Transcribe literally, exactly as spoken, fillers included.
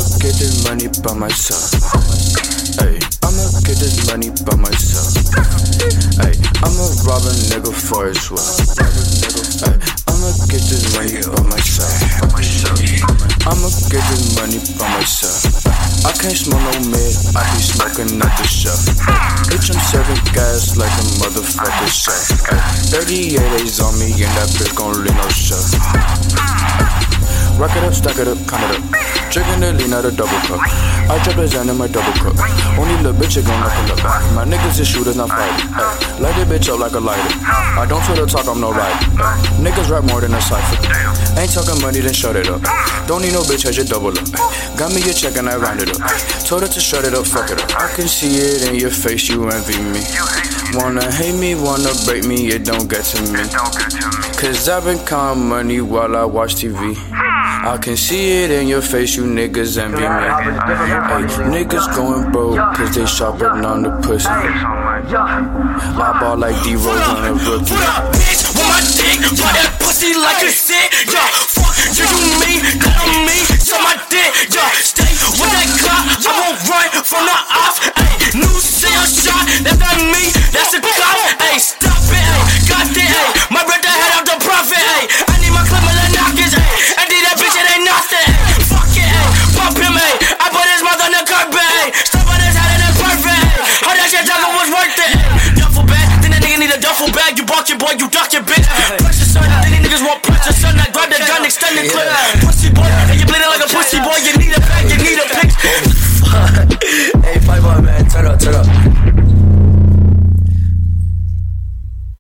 I'ma get this money by myself. Ay, I'ma get this money by myself. Ay, I'ma rob a nigga for his wealth. Ay, I'ma get this money by myself. I'ma get this money by myself. I can't smoke no mid, I be smoking out the shelf. Bitch, I'm serving gas like a motherfucker chef. thirty-eight A's on me and that bitch gon' lean no shelf. Rock it up, stack it up, count it up. Drinking the lean out of double cup. I drop the Zan in my double cup. Only little bitch, it gon' knuckle up. My niggas is shooters, not fighters. Light that bitch up like a lighter. I don't Twitter talk, I'm no rider. Niggas rap more than a cipher. Ain't talking money, then shut it up. Don't need no bitch, I just double up. Got me a check and I round it up. Told her to shut it up, fuck it up. I can see it in your face, you envy me. Wanna hate me, wanna break me, it don't get to me. Cause I've been counting money while I watch T V. I can see it in your face, you niggas envy me. Hey, niggas going broke cause they shopping on the pussy. I ball like D-Rose on a rookie. Put up, bitch, with my dick, put that pussy like a sit. Yo, fuck you, you me, that on me, so my dick. Yo, stay with that clock, I won't run from the off. Ayy, new sale shot, that's not me, that's a cop. Ayy, stop it, ayy, got it, ayy. My brother had out the profit, ayy. I need my clip, my knockers, ayy. I did that bitch, it ain't nothing, ayy. Fuck it, ayy, pump him, ayy. I put his mouth on the carpet, ayy. Stop on his head and it's perfect, ayy. How that shit talking was worth it, ayy. Duffel bag, then that nigga need a duffel bag. You bark your boy, you duck your bitch. Pressure son, then these niggas want pressure son. I grab the gun, extend the clip. Pussy boy, and you bleeding like a pussy boy. You need a bag, you need a pick. Hey, five on man, turn up, turn up.